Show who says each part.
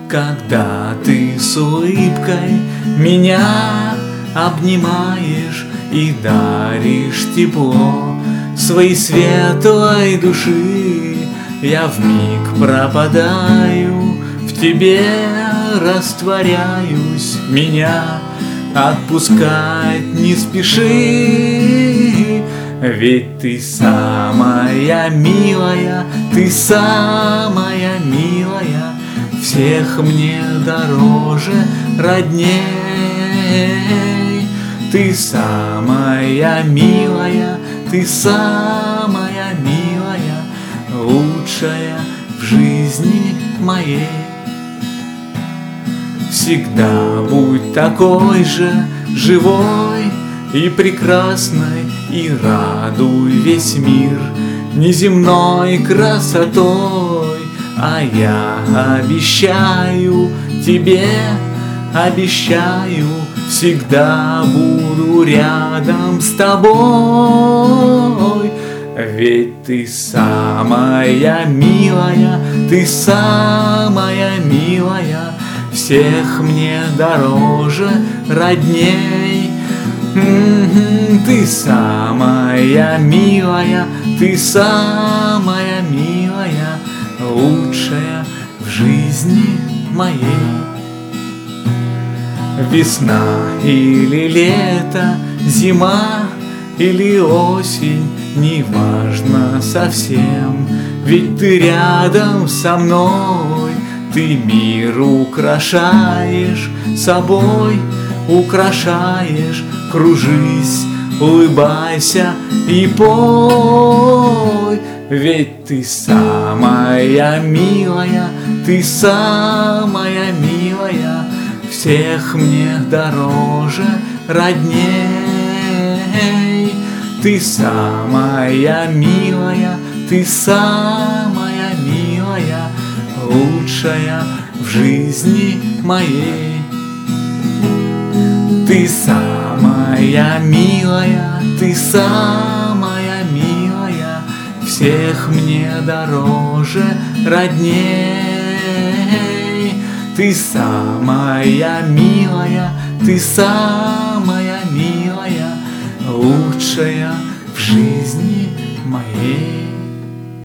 Speaker 1: Когда ты с улыбкой меня обнимаешь и даришь тепло своей светлой души, я вмиг пропадаю, в тебе растворяюсь, меня отпускать не спеши. Ведь ты самая милая, ты самая милая, всех мне дороже, родней. Ты самая милая, ты самая милая, лучшая в жизни моей. Всегда будь такой же живой и прекрасной, и радуй весь мир неземной красотой. А я обещаю тебе, обещаю, всегда буду рядом с тобой. Ведь ты самая милая, ты самая милая, всех мне дороже, родней. Ты самая милая, ты самая милая, лучшая в жизни моей. Весна или лето, зима или осень, неважно совсем, ведь ты рядом со мной. Ты мир украшаешь собой, украшаешь, кружись, улыбайся и пой. Ведь ты самая милая, ты самая милая, всех мне дороже, родней. Ты самая милая, ты самая милая, лучшая в жизни моей. Ты самая милая, ты самая милая, всех мне дороже, родней. Ты самая милая, ты самая милая, лучшая в жизни моей.